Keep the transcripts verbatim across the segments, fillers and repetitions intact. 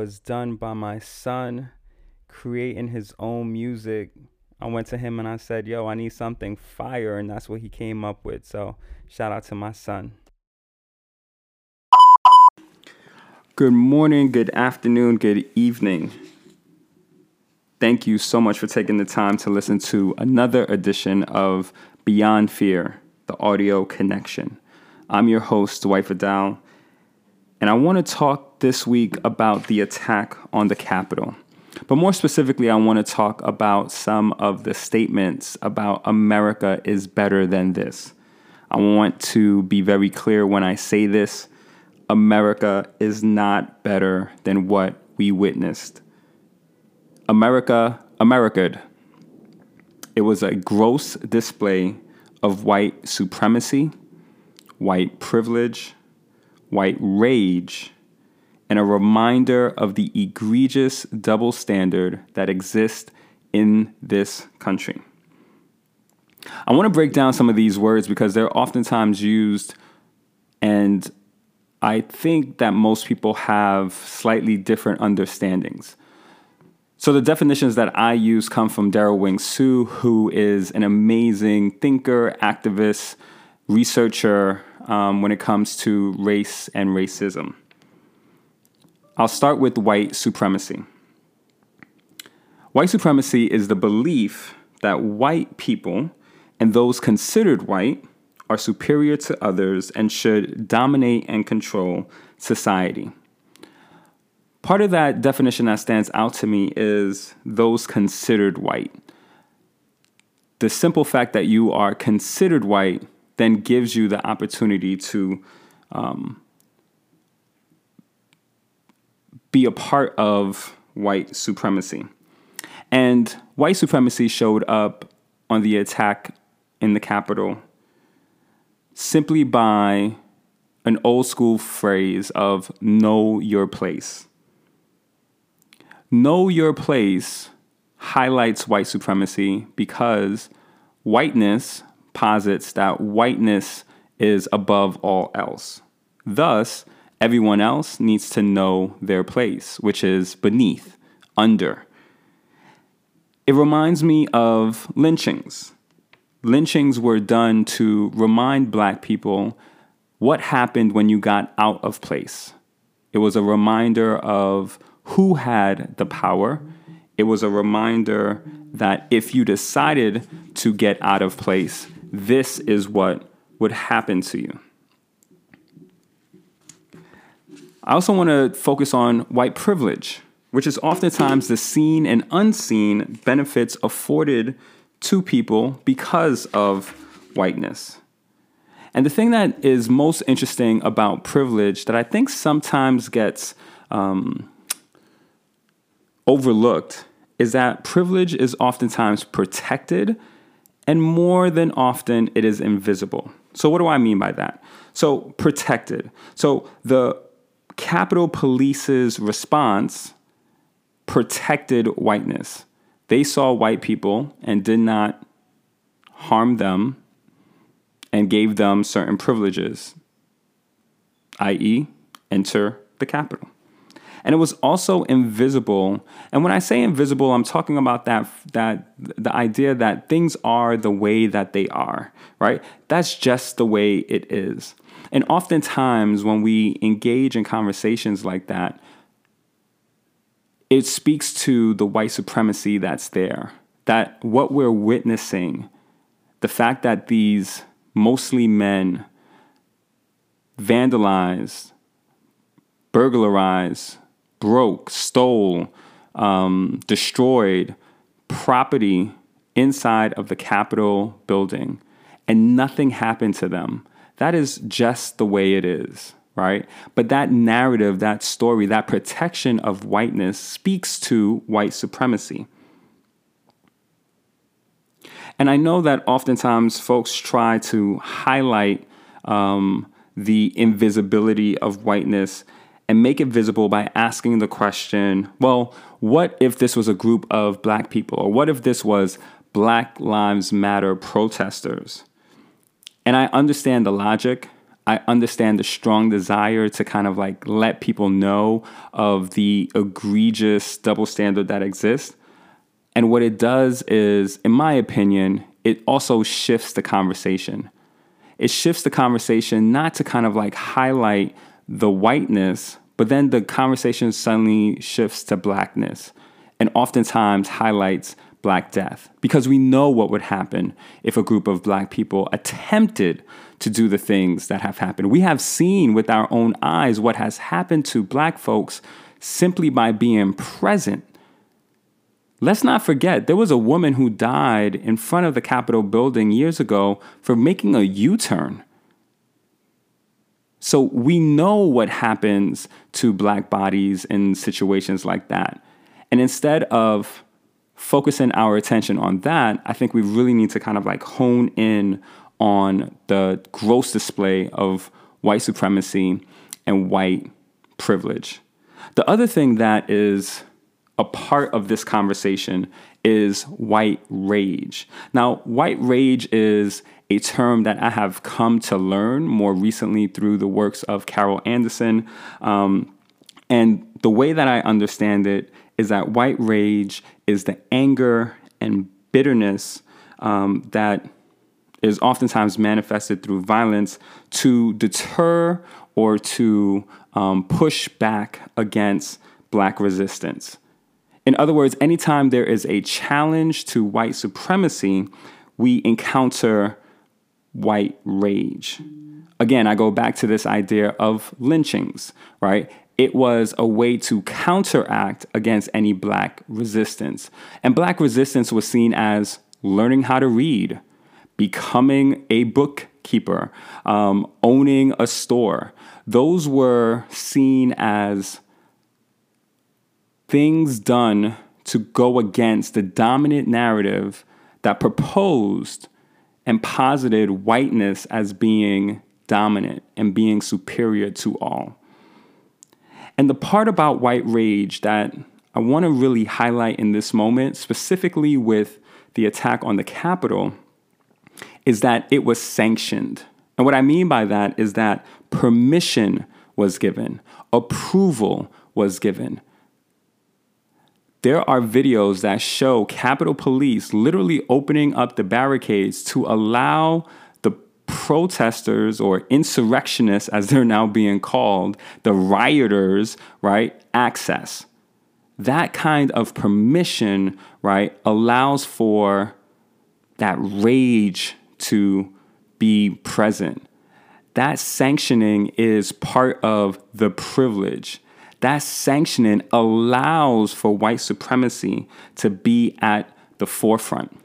was done by my son creating his own music. I went to him and I said, yo, I need something fire. And that's what he came up with. So shout out to my son. Good morning, good afternoon, good evening. Thank you so much for taking the time to listen to another edition of Beyond Fear, the audio connection. I'm your host, Dwight Vidal, and I want to talk this week about the attack on the Capitol. But more specifically, I want to talk about some of the statements about America is better than this. I want to be very clear when I say this. America is not better than what we witnessed. America, America'd. It was a gross display of white supremacy, white privilege, white rage, and a reminder of the egregious double standard that exists in this country. I want to break down some of these words because they're oftentimes used, and I think that most people have slightly different understandings. So the definitions that I use come from Derowing Su, who is an amazing thinker, activist, researcher um, when it comes to race and racism. I'll start with white supremacy. White supremacy is the belief that white people and those considered white are superior to others and should dominate and control society. Part of that definition that stands out to me is those considered white. The simple fact that you are considered white then gives you the opportunity to um, be a part of white supremacy. And white supremacy showed up on the attack in the Capitol simply by an old school phrase of know your place. Know your place highlights white supremacy because whiteness posits that whiteness is above all else. Thus, everyone else needs to know their place, which is beneath, under. It reminds me of lynchings. Lynchings were done to remind black people what happened when you got out of place. It was a reminder of who had the power. It was a reminder that if you decided to get out of place, this is what would happen to you. I also want to focus on white privilege, which is oftentimes the seen and unseen benefits afforded to people because of whiteness. And the thing that is most interesting about privilege that I think sometimes gets um, overlooked is that privilege is oftentimes protected, and more than often it is invisible. So what do I mean by that? So protected. So the Capitol Police's response protected whiteness. They saw white people and did not harm them and gave them certain privileges, that is enter the Capitol. And it was also invisible. And when I say invisible, I'm talking about that, that the idea that things are the way that they are, right? That's just the way it is. And oftentimes when we engage in conversations like that, it speaks to the white supremacy that's there, that what we're witnessing, the fact that these mostly men vandalized, burglarized, broke, stole, um, destroyed property inside of the Capitol building, and nothing happened to them. That is just the way it is, right? But that narrative, that story, that protection of whiteness speaks to white supremacy. And I know that oftentimes folks try to highlight um, the invisibility of whiteness and make it visible by asking the question, well, what if this was a group of black people? Or what if this was Black Lives Matter protesters? And I understand the logic. I understand the strong desire to kind of like let people know of the egregious double standard that exists. And what it does is, in my opinion, it also shifts the conversation. It shifts the conversation not to kind of like highlight the whiteness, but then the conversation suddenly shifts to blackness and oftentimes highlights Black death, because we know what would happen if a group of Black people attempted to do the things that have happened. We have seen with our own eyes what has happened to Black folks simply by being present. Let's not forget, there was a woman who died in front of the Capitol building years ago for making a U-turn. So we know what happens to Black bodies in situations like that. And instead of focusing our attention on that, I think we really need to kind of like hone in on the gross display of white supremacy and white privilege. The other thing that is a part of this conversation is white rage. Now, white rage is a term that I have come to learn more recently through the works of Carol Anderson. Um, and the way that I understand it is that white rage is the anger and bitterness um, that is oftentimes manifested through violence to deter or to um, push back against Black resistance. In other words, anytime there is a challenge to white supremacy, we encounter white rage. Again, I go back to this idea of lynchings, right? It was a way to counteract against any Black resistance. And Black resistance was seen as learning how to read, becoming a bookkeeper, um, owning a store. Those were seen as things done to go against the dominant narrative that proposed and posited whiteness as being dominant and being superior to all. And the part about white rage that I want to really highlight in this moment, specifically with the attack on the Capitol, is that it was sanctioned. And what I mean by that is that permission was given, approval was given. There are videos that show Capitol Police literally opening up the barricades to allow the protesters or insurrectionists, as they're now being called, the rioters, right, access. That kind of permission, right, allows for that rage to be present. That sanctioning is part of the privilege. That sanctioning allows for white supremacy to be at the forefront.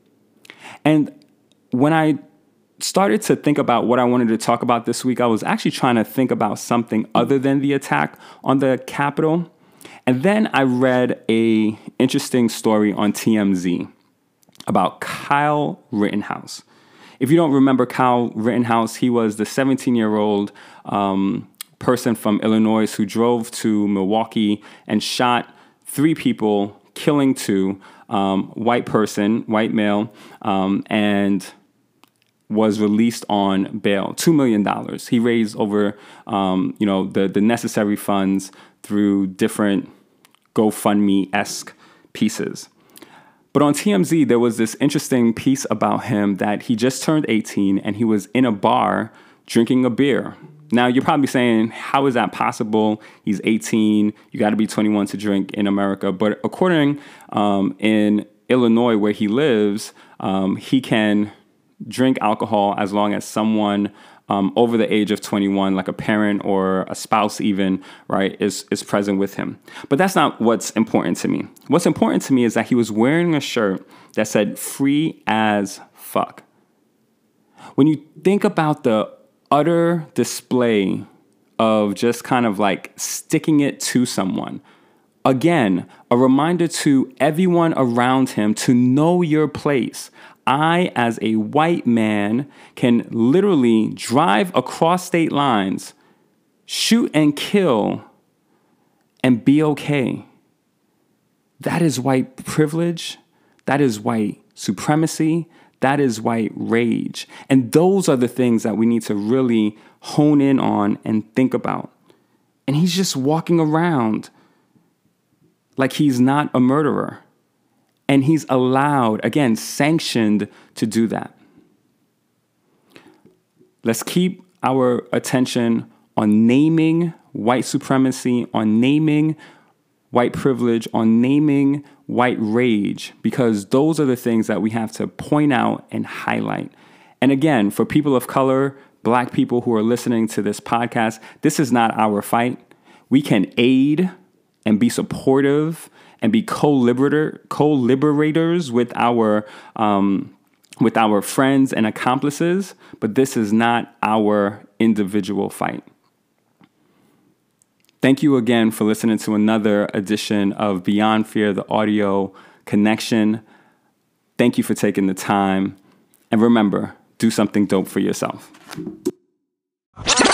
And when I started to think about what I wanted to talk about this week, I was actually trying to think about something other than the attack on the Capitol. And then I read a interesting story on T M Z about Kyle Rittenhouse. If you don't remember Kyle Rittenhouse, he was the seventeen-year-old um, person from Illinois who drove to Milwaukee and shot three people, killing two, um, white person, white male, um, and was released on bail, two million dollars. He raised over, um, you know, the, the necessary funds through different GoFundMe-esque pieces. But on T M Z, there was this interesting piece about him that he just turned eighteen and he was in a bar drinking a beer. Now, you're probably saying, how is that possible? He's eighteen. You got to be twenty-one to drink in America. But according um, in Illinois, where he lives, um, he can drink alcohol as long as someone um, over the age of twenty-one, like a parent or a spouse even, right, is, is present with him. But that's not what's important to me. What's important to me is that he was wearing a shirt that said free as fuck. When you think about the utter display of just kind of like sticking it to someone, again, a reminder to everyone around him to know your place. I, as a white man, can literally drive across state lines, shoot and kill, and be okay. That is white privilege. That is white supremacy. That is white rage. And those are the things that we need to really hone in on and think about. And he's just walking around like he's not a murderer. And he's allowed, again, sanctioned to do that. Let's keep our attention on naming white supremacy, on naming white privilege, on naming white rage, because those are the things that we have to point out and highlight. And again, for people of color, Black people who are listening to this podcast, this is not our fight. We can aid and be supportive and be co-liberator, co-liberators with our um, with our friends and accomplices, but this is not our individual fight. Thank you again for listening to another edition of Beyond Fear, the audio connection. Thank you for taking the time. And remember, do something dope for yourself.